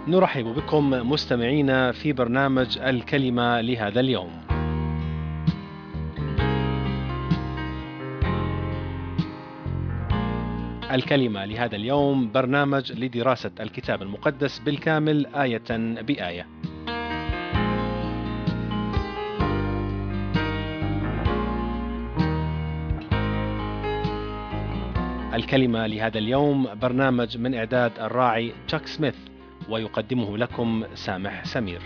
نرحب بكم مستمعينا في برنامج الكلمة لهذا اليوم. الكلمة لهذا اليوم برنامج لدراسة الكتاب المقدس بالكامل آية بآية. الكلمة لهذا اليوم برنامج من إعداد الراعي تشاك سميث، ويقدمه لكم سامح سمير.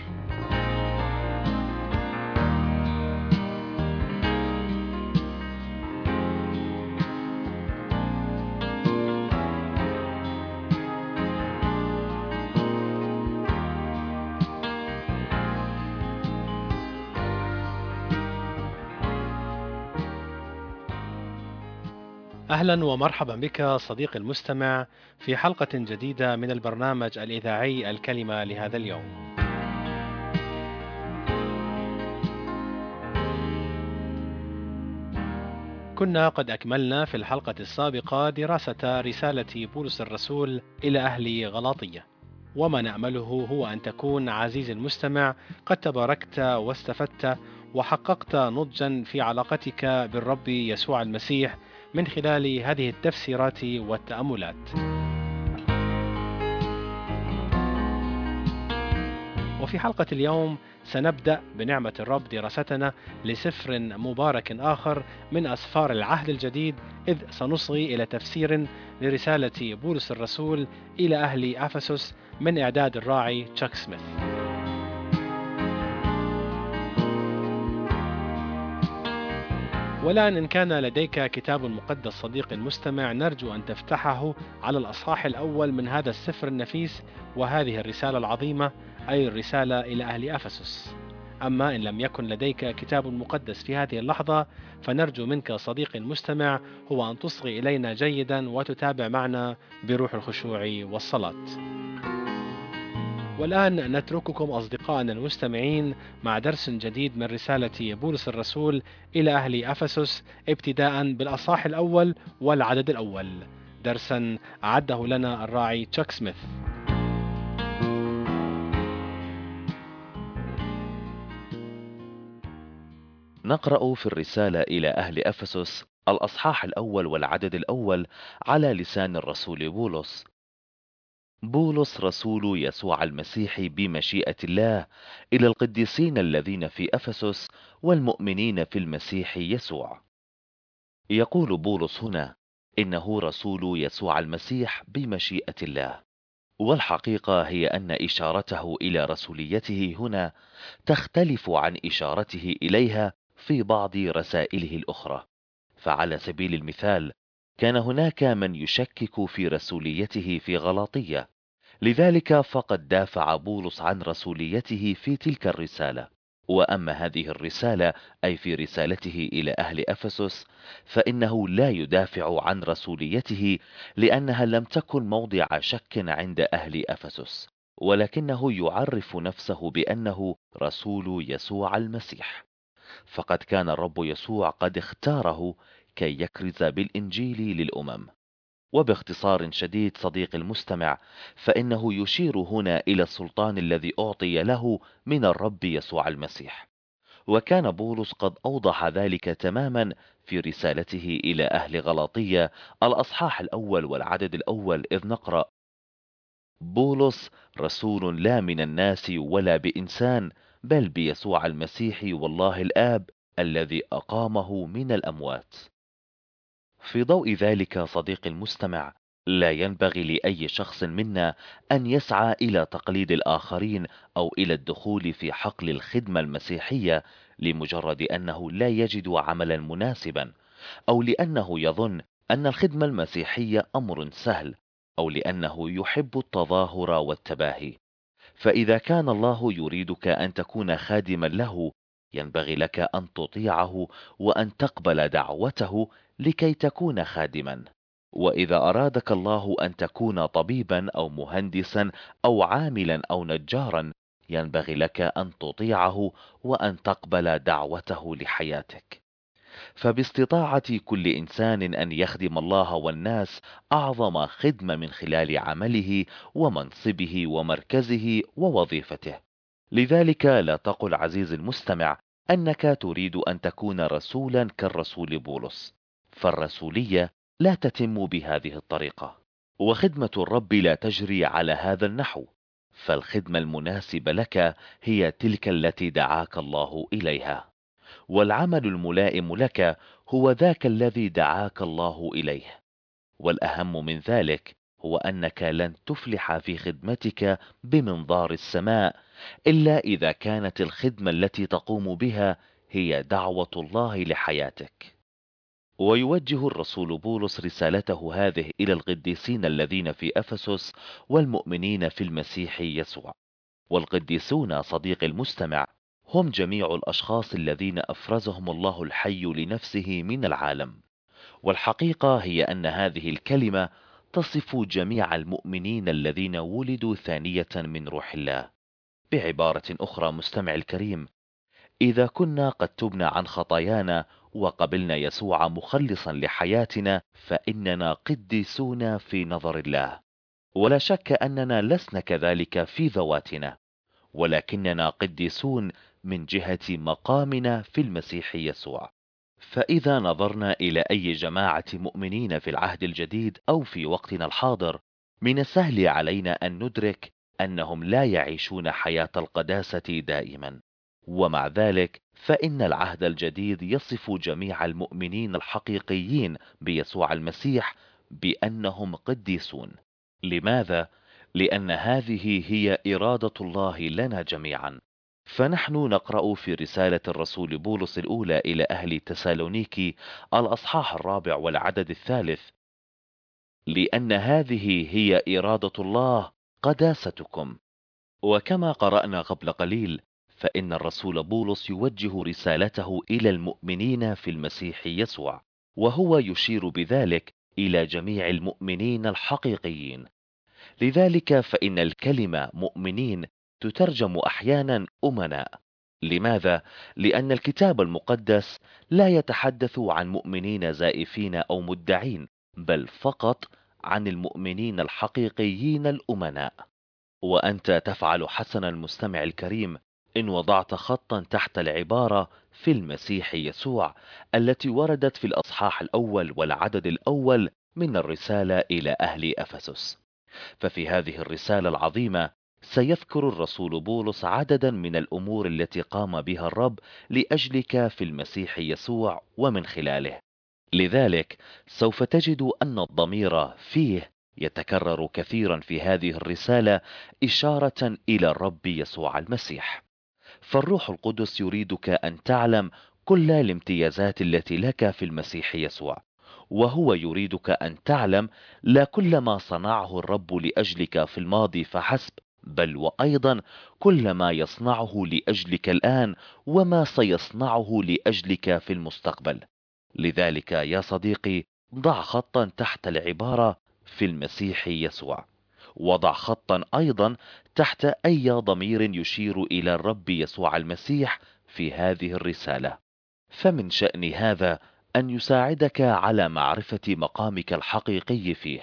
أهلا ومرحبا بك صديقي المستمع في حلقة جديدة من البرنامج الإذاعي الكلمة لهذا اليوم. كنا قد أكملنا في الحلقة السابقة دراسة رسالة بولس الرسول إلى أهل غلاطية، وما نأمله هو أن تكون عزيزي المستمع قد تباركت واستفدت وحققت نضجا في علاقتك بالرب يسوع المسيح من خلال هذه التفسيرات والتأملات. وفي حلقة اليوم سنبدأ بنعمة الرب دراستنا لسفر مبارك آخر من أسفار العهد الجديد، إذ سنصغي إلى تفسير لرسالة بولس الرسول إلى أهل أفسس من إعداد الراعي تشاك سميث. والآن إن كان لديك كتاب مقدس صديقي المستمع، نرجو أن تفتحه على الأصحاح الأول من هذا السفر النفيس وهذه الرسالة العظيمة، أي الرسالة إلى أهل أفسس. أما إن لم يكن لديك كتاب مقدس في هذه اللحظة، فنرجو منك صديقي المستمع هو أن تصغي إلينا جيدا وتتابع معنا بروح الخشوع والصلاة. والآن نترككم أصدقائنا المستمعين مع درس جديد من رسالة بولس الرسول إلى أهل أفسس، ابتداء بالأصحاح الأول والعدد الأول. درسا أعده لنا الراعي تشاك سميث. نقرأ في الرسالة إلى أهل أفسس الأصحاح الأول والعدد الأول على لسان الرسول بولس. بولس رسول يسوع المسيح بمشيئة الله إلى القديسين الذين في أفسس والمؤمنين في المسيح يسوع. يقول بولس هنا إنه رسول يسوع المسيح بمشيئة الله، والحقيقة هي أن إشارته إلى رسوليته هنا تختلف عن إشارته إليها في بعض رسائله الأخرى. فعلى سبيل المثال، كان هناك من يشكك في رسوليته في غلاطية، لذلك فقد دافع بولس عن رسوليته في تلك الرسالة. وأما هذه الرسالة، أي في رسالته إلى أهل أفسس، فإنه لا يدافع عن رسوليته لأنها لم تكن موضع شك عند أهل أفسس، ولكنه يعرف نفسه بأنه رسول يسوع المسيح. فقد كان الرب يسوع قد اختاره كي يكرز بالإنجيل للأمم. وباختصار شديد صديق المستمع، فإنه يشير هنا إلى السلطان الذي أعطي له من الرب يسوع المسيح. وكان بولس قد أوضح ذلك تماما في رسالته إلى أهل غلاطية الأصحاح الأول والعدد الأول، إذ نقرأ: بولس رسول لا من الناس ولا بإنسان، بل بيسوع المسيح والله الآب الذي أقامه من الأموات. في ضوء ذلك صديقي المستمع، لا ينبغي لأي شخص منا أن يسعى إلى تقليد الآخرين أو إلى الدخول في حقل الخدمة المسيحية لمجرد أنه لا يجد عملا مناسبا، أو لأنه يظن أن الخدمة المسيحية أمر سهل، أو لأنه يحب التظاهر والتباهي. فإذا كان الله يريدك أن تكون خادما له، ينبغي لك أن تطيعه وأن تقبل دعوته لكي تكون خادما. وإذا أرادك الله أن تكون طبيبا أو مهندسا أو عاملا أو نجارا، ينبغي لك أن تطيعه وأن تقبل دعوته لحياتك. فباستطاعة كل إنسان أن يخدم الله والناس أعظم خدمة من خلال عمله ومنصبه ومركزه ووظيفته. لذلك لا تقل عزيزي المستمع أنك تريد أن تكون رسولا كالرسول بولس، فالرسولية لا تتم بهذه الطريقة، وخدمة الرب لا تجري على هذا النحو، فالخدمة المناسبة لك هي تلك التي دعاك الله إليها، والعمل الملائم لك هو ذاك الذي دعاك الله إليه. والأهم من ذلك هو أنك لن تفلح في خدمتك بمنظار السماء إلا إذا كانت الخدمة التي تقوم بها هي دعوة الله لحياتك. ويوجه الرسول بولس رسالته هذه إلى القديسين الذين في أفسس والمؤمنين في المسيح يسوع. والقديسون صديق المستمع هم جميع الأشخاص الذين أفرزهم الله الحي لنفسه من العالم. والحقيقة هي أن هذه الكلمة تصف جميع المؤمنين الذين ولدوا ثانية من روح الله. بعبارة أخرى مستمع الكريم، إذا كنا قد تبنا عن خطايانا وقبلنا يسوع مخلصا لحياتنا فإننا قديسون في نظر الله. ولا شك أننا لسنا كذلك في ذواتنا، ولكننا قديسون من جهة مقامنا في المسيح يسوع. فإذا نظرنا إلى أي جماعة مؤمنين في العهد الجديد أو في وقتنا الحاضر، من السهل علينا أن ندرك أنهم لا يعيشون حياة القداسة دائما. ومع ذلك فإن العهد الجديد يصف جميع المؤمنين الحقيقيين بيسوع المسيح بأنهم قديسون. لماذا؟ لأن هذه هي إرادة الله لنا جميعا. فنحن نقرأ في رسالة الرسول بولس الأولى إلى أهل تسالونيكي الأصحاح 4 والعدد 3: لأن هذه هي إرادة الله قداستكم. وكما قرأنا قبل قليل، فإن الرسول بولس يوجه رسالته إلى المؤمنين في المسيح يسوع، وهو يشير بذلك إلى جميع المؤمنين الحقيقيين. لذلك فإن الكلمة مؤمنين تترجم أحيانا أمناء. لماذا؟ لأن الكتاب المقدس لا يتحدث عن مؤمنين زائفين أو مدعين، بل فقط عن المؤمنين الحقيقيين الأمناء. وأنت تفعل حسنا المستمع الكريم إن وضعت خطا تحت العبارة في المسيح يسوع التي وردت في الأصحاح الأول والعدد الأول من الرسالة إلى أهل أفسس. ففي هذه الرسالة العظيمة سيذكر الرسول بولس عددا من الأمور التي قام بها الرب لأجلك في المسيح يسوع ومن خلاله. لذلك سوف تجد أن الضمير فيه يتكرر كثيرا في هذه الرسالة إشارة إلى الرب يسوع المسيح. فالروح القدس يريدك أن تعلم كل الامتيازات التي لك في المسيح يسوع، وهو يريدك أن تعلم لا كل ما صنعه الرب لأجلك في الماضي فحسب، بل وأيضا كل ما يصنعه لأجلك الآن وما سيصنعه لأجلك في المستقبل. لذلك يا صديقي، ضع خطا تحت العبارة في المسيح يسوع، وضع خطا أيضا تحت أي ضمير يشير إلى الرب يسوع المسيح في هذه الرسالة. فمن شأن هذا أن يساعدك على معرفة مقامك الحقيقي فيه.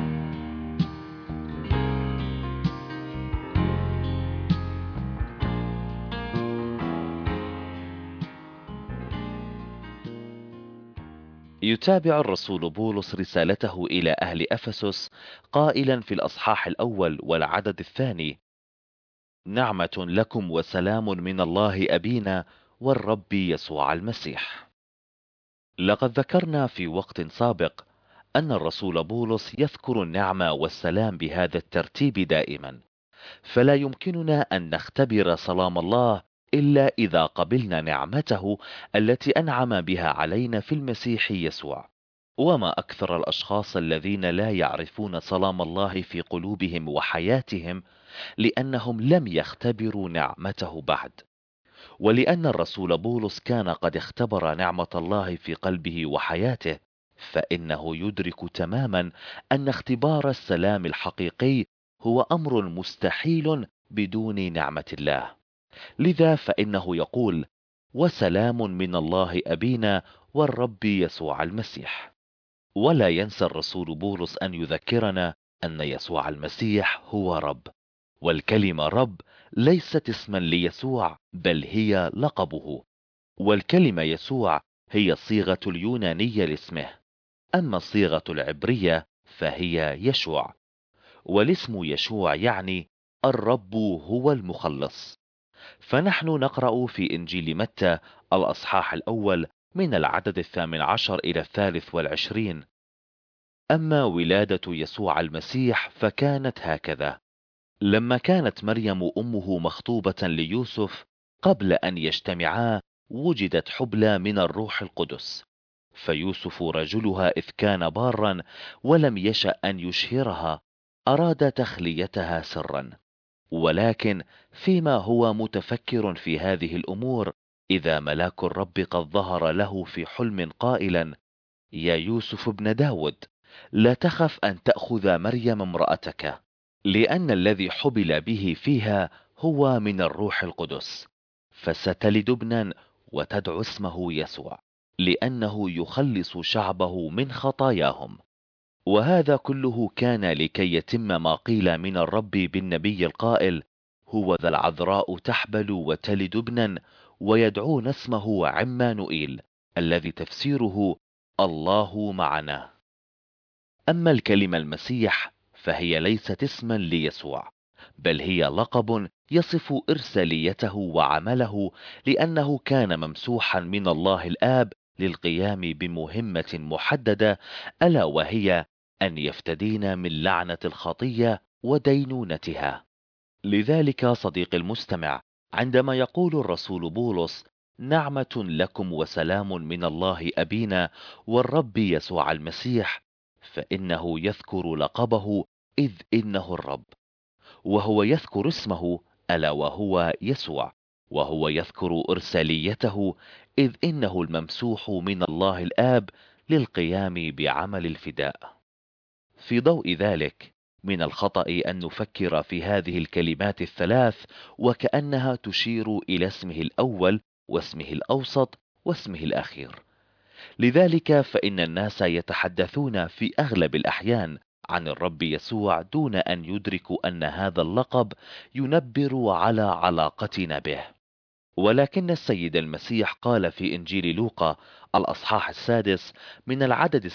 يتابع الرسول بولس رسالته إلى أهل أفسس قائلا في الأصحاح الأول والعدد 2: نعمة لكم وسلام من الله أبينا والرب يسوع المسيح. لقد ذكرنا في وقت سابق أن الرسول بولس يذكر النعمة والسلام بهذا الترتيب دائما، فلا يمكننا أن نختبر سلام الله إلا إذا قبلنا نعمته التي أنعم بها علينا في المسيح يسوع. وما أكثر الأشخاص الذين لا يعرفون سلام الله في قلوبهم وحياتهم لأنهم لم يختبروا نعمته بعد. ولأن الرسول بولس كان قد اختبر نعمة الله في قلبه وحياته، فإنه يدرك تماما أن اختبار السلام الحقيقي هو أمر مستحيل بدون نعمة الله. لذا فإنه يقول: وسلام من الله أبينا والرب يسوع المسيح. ولا ينسى الرسول بولس أن يذكرنا أن يسوع المسيح هو رب، والكلمة رب ليست اسما ليسوع بل هي لقبه، والكلمة يسوع هي الصيغة اليونانية لاسمه، أما الصيغة العبرية فهي يشوع، والاسم يشوع يعني الرب هو المخلص. فنحن نقرأ في إنجيل متى الأصحاح الأول من العدد 18 إلى 23: أما ولادة يسوع المسيح فكانت هكذا: لما كانت مريم أمه مخطوبة ليوسف قبل أن يجتمعا وجدت حبلى من الروح القدس، فيوسف رجلها إذ كان بارا ولم يشأ أن يشهرها أراد تخليتها سرا. ولكن فيما هو متفكر في هذه الأمور إذا ملاك الرب قد ظهر له في حلم قائلا: يا يوسف ابن داود، لا تخف أن تأخذ مريم امرأتك، لأن الذي حبل به فيها هو من الروح القدس، فستلد ابنا وتدعو اسمه يسوع، لأنه يخلص شعبه من خطاياهم. وهذا كله كان لكي يتم ما قيل من الرب بالنبي القائل: هو ذا العذراء تحبل وتلد ابنا ويدعون اسمه عمانوئيل، الذي تفسيره الله معنا. أما الكلمة المسيح فهي ليست اسما ليسوع، بل هي لقب يصف إرساليته وعمله، لأنه كان ممسوحا من الله الآب للقيام بمهمة محددة، ألا وهي أن يفتدينا من لعنة الخطية ودينونتها. لذلك صديقي المستمع، عندما يقول الرسول بولس: نعمة لكم وسلام من الله أبينا والرب يسوع المسيح، فإنه يذكر لقبه إذ إنه الرب، وهو يذكر اسمه ألا وهو يسوع، وهو يذكر إرساليته إذ إنه الممسوح من الله الآب للقيام بعمل الفداء. في ضوء ذلك، من الخطأ أن نفكر في هذه الكلمات الثلاث وكأنها تشير إلى اسمه الأول واسمه الأوسط واسمه الأخير. لذلك فإن الناس يتحدثون في أغلب الأحيان عن الرب يسوع دون أن يدركوا أن هذا اللقب ينبر على علاقتنا به. ولكن السيد المسيح قال في إنجيل لوقا الأصحاح 6 من العدد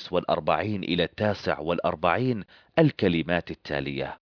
46 إلى 49 الكلمات التالية: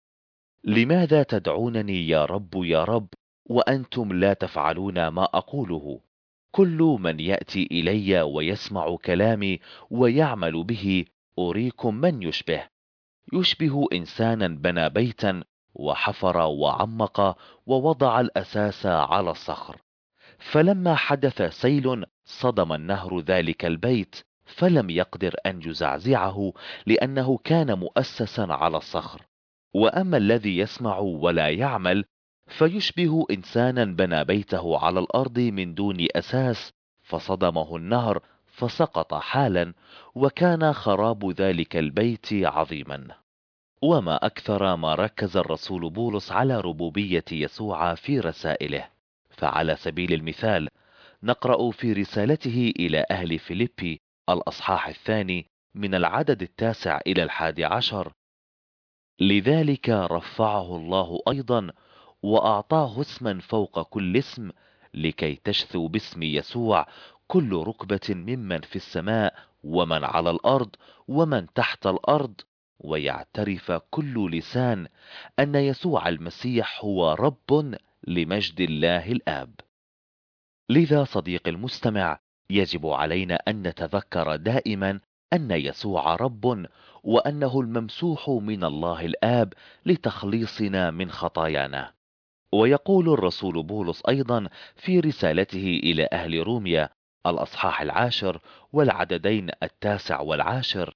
لماذا تدعونني يا رب يا رب وأنتم لا تفعلون ما أقوله؟ كل من يأتي إلي ويسمع كلامي ويعمل به أريكم من يشبه إنسانا بنى بيتا وحفر وعمق ووضع الأساس على الصخر، فلما حدث سيل صدم النهر ذلك البيت فلم يقدر أن يزعزعه لأنه كان مؤسسا على الصخر. وأما الذي يسمع ولا يعمل فيشبه إنسانا بنى بيته على الأرض من دون أساس، فصدمه النهر فسقط حالا، وكان خراب ذلك البيت عظيما. وما أكثر ما ركز الرسول بولس على ربوبية يسوع في رسائله. فعلى سبيل المثال نقرأ في رسالته إلى أهل فيليبي الأصحاح 2 من العدد 9 إلى 11: لذلك رفعه الله أيضا وأعطاه اسما فوق كل اسم، لكي تشثو باسم يسوع كل ركبة ممن في السماء ومن على الأرض ومن تحت الأرض، ويعترف كل لسان أن يسوع المسيح هو رب لمجد الله الآب. لذا صديقي المستمع، يجب علينا أن نتذكر دائما أن يسوع رب، وأنه الممسوح من الله الآب لتخليصنا من خطايانا. ويقول الرسول بولس أيضا في رسالته إلى أهل روميا الأصحاح 10 والعددين 9 و10: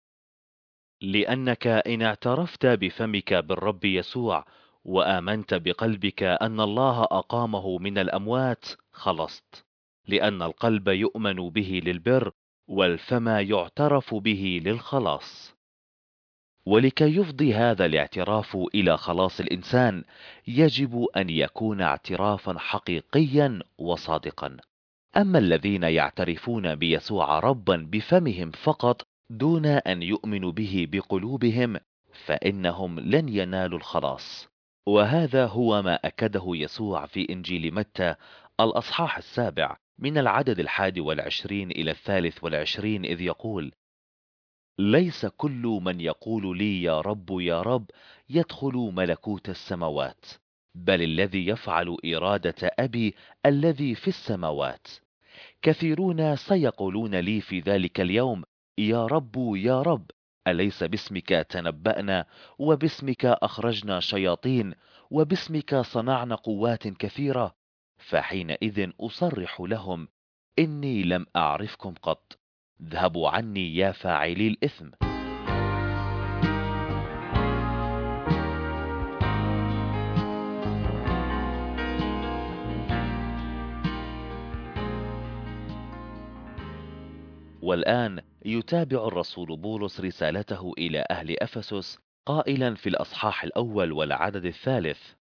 لأنك إن اعترفت بفمك بالرب يسوع وآمنت بقلبك أن الله أقامه من الأموات خلصت، لأن القلب يؤمن به للبر والفم يعترف به للخلاص. ولكي يفضي هذا الاعتراف إلى خلاص الإنسان يجب أن يكون اعترافا حقيقيا وصادقا، أما الذين يعترفون بيسوع ربا بفمهم فقط دون أن يؤمنوا به بقلوبهم فإنهم لن ينالوا الخلاص. وهذا هو ما أكده يسوع في إنجيل متى الأصحاح 7 من العدد 21 إلى 23 إذ يقول: ليس كل من يقول لي يا رب يا رب يدخل ملكوت السماوات، بل الذي يفعل إرادة أبي الذي في السماوات. كثيرون سيقولون لي في ذلك اليوم: يا رب يا رب، أليس باسمك تنبأنا، وباسمك أخرجنا شياطين، وباسمك صنعنا قوات كثيرة؟ فحينئذ أصرح لهم: إني لم أعرفكم قط، اذهبوا عني يا فاعلي الإثم. والآن يتابع الرسول بولس رسالته إلى أهل أفسس قائلا في الأصحاح الأول والعدد 3: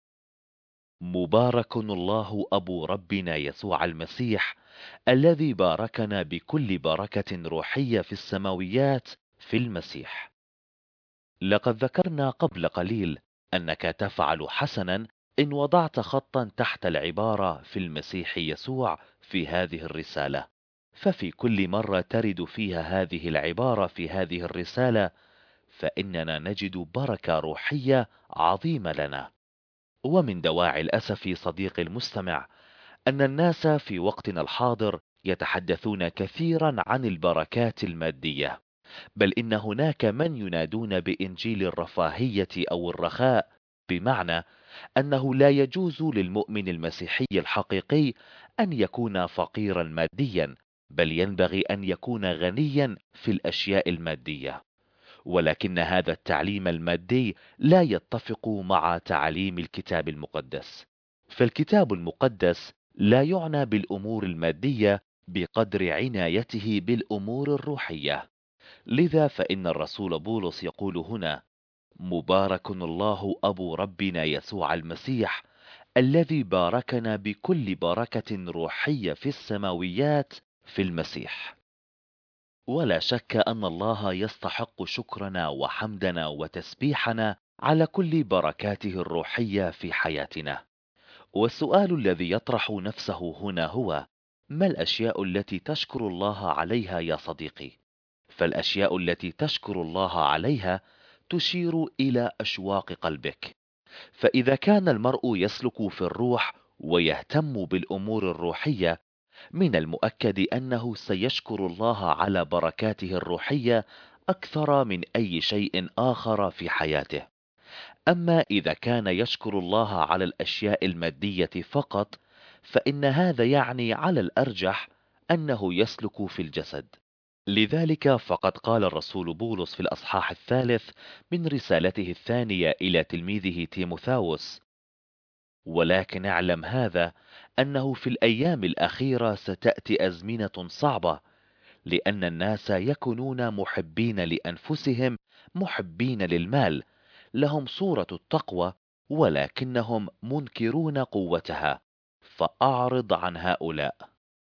مبارك الله أبو ربنا يسوع المسيح، الذي باركنا بكل بركة روحية في السماويات في المسيح. لقد ذكرنا قبل قليل أنك تفعل حسنا إن وضعت خطا تحت العبارة في المسيح يسوع في هذه الرسالة، ففي كل مرة ترد فيها هذه العبارة في هذه الرسالة فإننا نجد بركة روحية عظيمة لنا. ومن دواعي الأسف صديقي المستمع أن الناس في وقتنا الحاضر يتحدثون كثيرا عن البركات المادية، بل إن هناك من ينادون بإنجيل الرفاهية أو الرخاء، بمعنى أنه لا يجوز للمؤمن المسيحي الحقيقي أن يكون فقيرا ماديا، بل ينبغي أن يكون غنيا في الأشياء المادية. ولكن هذا التعليم المادي لا يتفق مع تعاليم الكتاب المقدس، فالكتاب المقدس لا يعنى بالأمور المادية بقدر عنايته بالأمور الروحية. لذا فإن الرسول بولس يقول هنا: مبارك الله أبو ربنا يسوع المسيح، الذي باركنا بكل بركة روحية في السماويات في المسيح. ولا شك أن الله يستحق شكرنا وحمدنا وتسبيحنا على كل بركاته الروحية في حياتنا. والسؤال الذي يطرح نفسه هنا هو: ما الأشياء التي تشكر الله عليها يا صديقي؟ فالأشياء التي تشكر الله عليها تشير إلى أشواق قلبك. فإذا كان المرء يسلك في الروح ويهتم بالأمور الروحية، من المؤكد أنه سيشكر الله على بركاته الروحية أكثر من أي شيء آخر في حياته. أما إذا كان يشكر الله على الأشياء المادية فقط، فإن هذا يعني على الأرجح أنه يسلك في الجسد. لذلك فقد قال الرسول بولس في الأصحاح 3 من رسالته الثانية إلى تلميذه تيموثاوس: ولكن اعلم هذا، أنه في الأيام الأخيرة ستأتي أزمنة صعبة، لأن الناس يكونون محبين لأنفسهم محبين للمال، لهم صورة التقوى ولكنهم منكرون قوتها، فأعرض عن هؤلاء.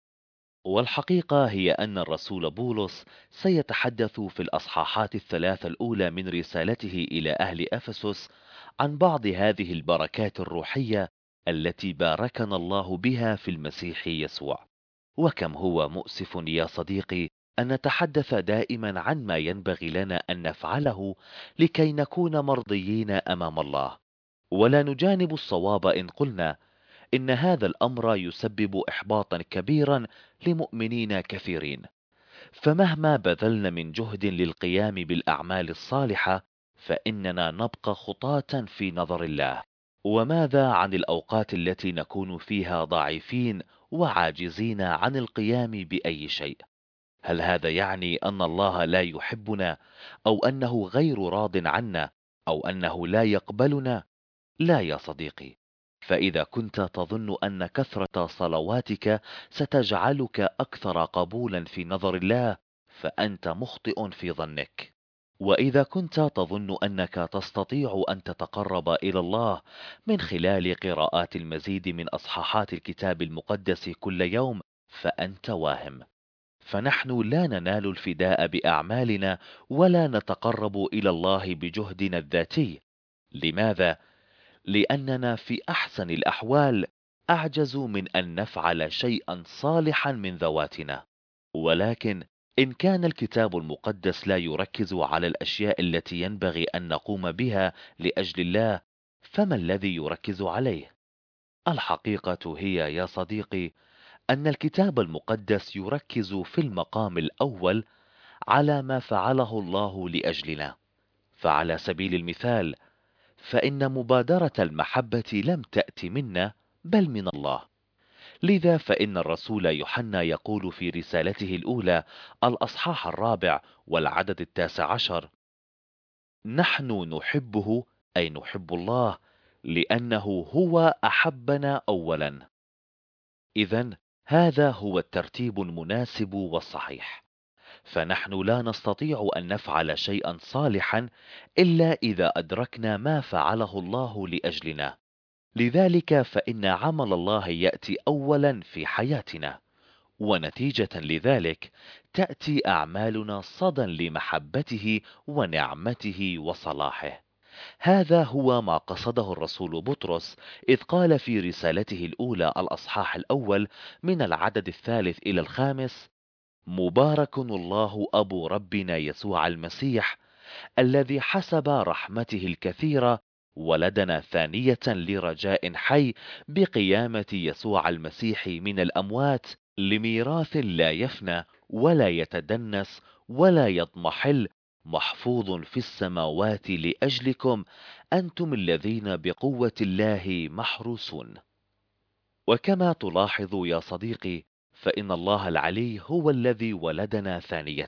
والحقيقة هي أن الرسول بولس سيتحدث في الأصحاحات الثلاثة الأولى من رسالته إلى أهل أفسس عن بعض هذه البركات الروحية التي باركنا الله بها في المسيح يسوع. وكم هو مؤسف يا صديقي أن نتحدث دائما عن ما ينبغي لنا أن نفعله لكي نكون مرضيين أمام الله، ولا نجانب الصواب إن قلنا إن هذا الأمر يسبب إحباطا كبيرا لمؤمنين كثيرين. فمهما بذلنا من جهد للقيام بالأعمال الصالحة فإننا نبقى خطاة في نظر الله. وماذا عن الأوقات التي نكون فيها ضعيفين وعاجزين عن القيام بأي شيء؟ هل هذا يعني أن الله لا يحبنا، أو أنه غير راض عنا، أو أنه لا يقبلنا؟ لا يا صديقي. فإذا كنت تظن أن كثرة صلواتك ستجعلك أكثر قبولا في نظر الله، فأنت مخطئ في ظنك. وإذا كنت تظن أنك تستطيع أن تتقرب إلى الله من خلال قراءات المزيد من أصحاحات الكتاب المقدس كل يوم، فأنت واهم. فنحن لا ننال الفداء بأعمالنا ولا نتقرب إلى الله بجهدنا الذاتي. لماذا؟ لأننا في أحسن الأحوال أعجز من أن نفعل شيئا صالحا من ذواتنا. ولكن إن كان الكتاب المقدس لا يركز على الأشياء التي ينبغي أن نقوم بها لأجل الله، فما الذي يركز عليه؟ الحقيقة هي يا صديقي أن الكتاب المقدس يركز في المقام الأول على ما فعله الله لأجلنا. فعلى سبيل المثال، فإن مبادرة المحبة لم تأت منا بل من الله. لذا فإن الرسول يوحنا يقول في رسالته الأولى الأصحاح 4 والعدد 19: نحن نحبه، أي نحب الله، لأنه هو أحبنا أولا. إذن هذا هو الترتيب المناسب والصحيح. فنحن لا نستطيع أن نفعل شيئا صالحا إلا إذا أدركنا ما فعله الله لأجلنا. لذلك فإن عمل الله يأتي أولا في حياتنا، ونتيجة لذلك تأتي أعمالنا صدى لمحبته ونعمته وصلاحه. هذا هو ما قصده الرسول بطرس إذ قال في رسالته الأولى الأصحاح الأول من العدد 3 إلى 5: مبارك الله أبو ربنا يسوع المسيح، الذي حسب رحمته الكثيرة ولدنا ثانية لرجاء حي بقيامة يسوع المسيح من الأموات، لميراث لا يفنى ولا يتدنس ولا يضمحل، محفوظ في السماوات لأجلكم أنتم الذين بقوة الله محروسون. وكما تلاحظ يا صديقي، فإن الله العلي هو الذي ولدنا ثانية،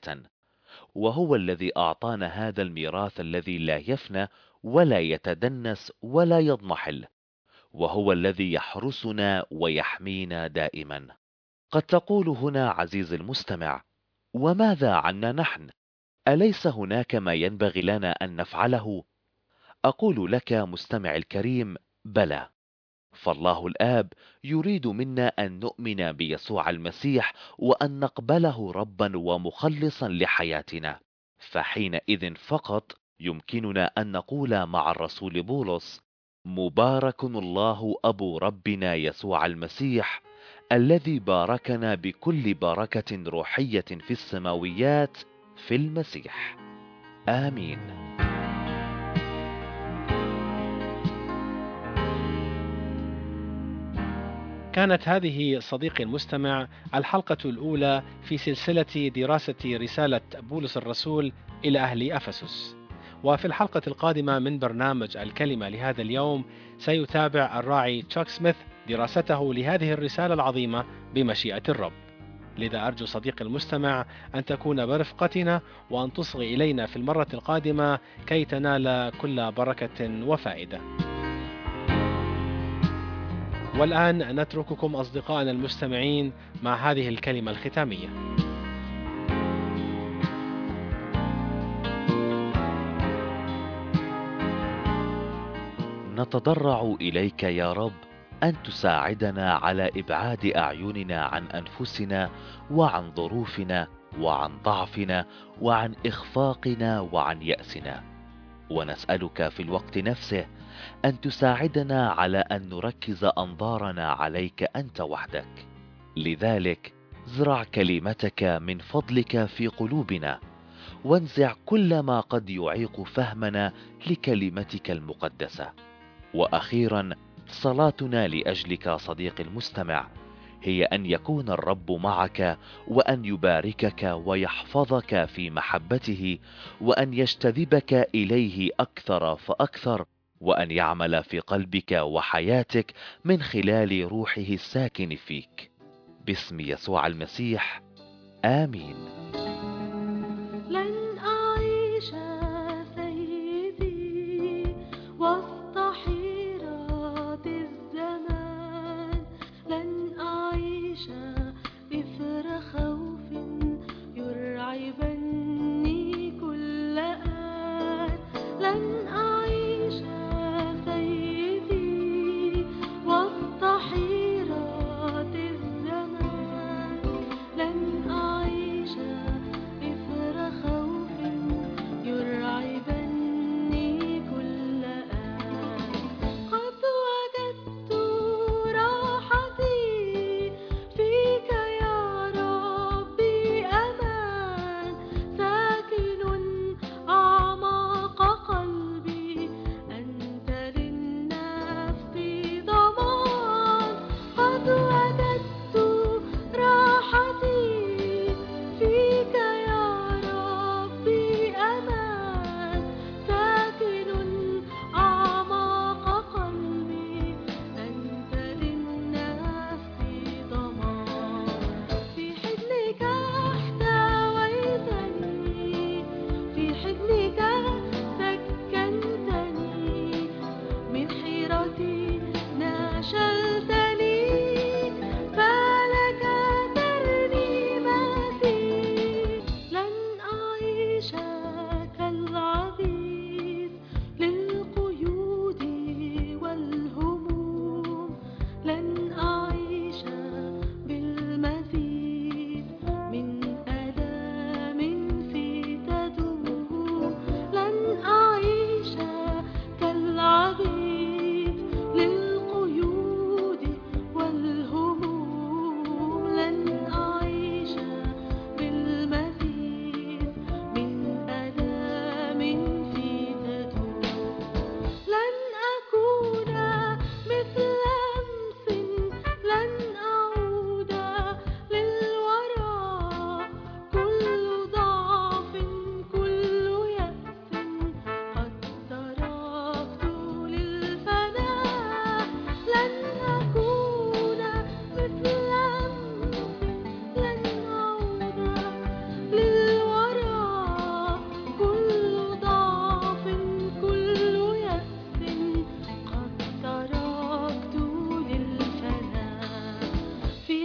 وهو الذي أعطانا هذا الميراث الذي لا يفنى ولا يتدنس ولا يضمحل، وهو الذي يحرسنا ويحمينا دائما. قد تقول هنا عزيزي المستمع: وماذا عنا نحن؟ أليس هناك ما ينبغي لنا أن نفعله؟ أقول لك مستمع الكريم: بلى. فالله الآب يريد منا أن نؤمن بيسوع المسيح وأن نقبله ربا ومخلصا لحياتنا. فحينئذ فقط يمكننا أن نقول مع الرسول بولس: مبارك الله أبو ربنا يسوع المسيح، الذي باركنا بكل بركة روحية في السماويات في المسيح. آمين. كانت هذه صديقي المستمع الحلقة الأولى في سلسلة دراسة رسالة بولس الرسول إلى أهل أفسس. وفي الحلقة القادمة من برنامج الكلمة لهذا اليوم سيتابع الراعي تشاك سميث دراسته لهذه الرسالة العظيمة بمشيئة الرب. لذا أرجو صديقي المستمع أن تكون برفقتنا وأن تصغي إلينا في المرة القادمة كي تنال كل بركة وفائدة. والآن نترككم أصدقائنا المستمعين مع هذه الكلمة الختامية. نتضرع إليك يا رب أن تساعدنا على إبعاد أعيننا عن أنفسنا وعن ظروفنا وعن ضعفنا وعن إخفاقنا وعن يأسنا، ونسألك في الوقت نفسه أن تساعدنا على أن نركز أنظارنا عليك أنت وحدك. لذلك زرع كلمتك من فضلك في قلوبنا، وانزع كل ما قد يعيق فهمنا لكلمتك المقدسة. وأخيرا، صلاتنا لأجلك صديقي المستمع هي أن يكون الرب معك، وأن يباركك ويحفظك في محبته، وأن يجتذبك إليه أكثر فأكثر، وأن يعمل في قلبك وحياتك من خلال روحه الساكن فيك. باسم يسوع المسيح، آمين. لن أعيش سيدي وسط حيرات الزمان، لن أعيش إثر خوف يرعبني كل آن، لن أعيش سيدي وسط حيرات الزمان،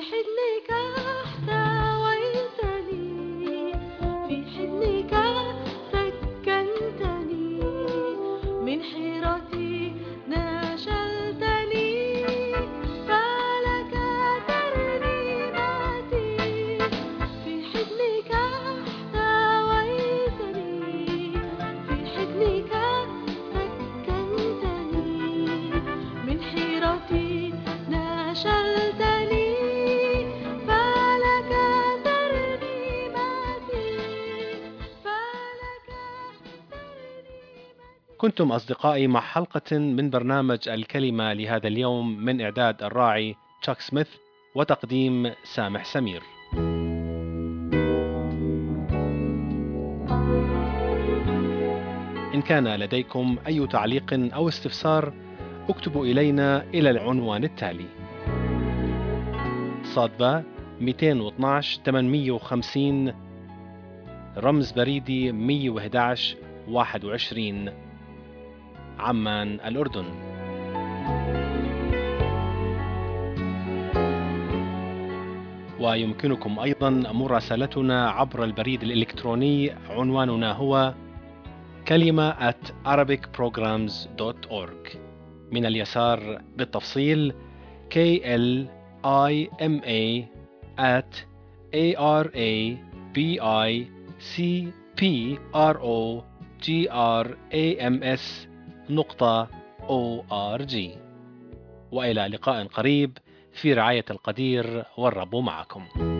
حضنك احتويتني، في حضنك سكنتني، من حيرتي نشلتني، فلك ترنيمتي. في حضنك احتويتني، في حضنك سكنتني، من حيرتي نشلتني، فلك ترنيمتي، فلك ترنيمتي. كنتم أصدقائي مع حلقة من برنامج الكلمة لهذا اليوم، من إعداد الراعي تشاك سميث وتقديم سامح سمير. إن كان لديكم أي تعليق أو استفسار اكتبوا إلينا إلى العنوان التالي: صادبة 212 850 رمز بريدي 111 21 عمان الأردن. ويمكنكم أيضا مراسلتنا عبر البريد الإلكتروني، عنواننا هو kalima@arabicprograms.org. من اليسار بالتفصيل KLIMA@ARABICPROGRAMS.org. وإلى لقاء قريب، في رعاية القدير، والرب معكم.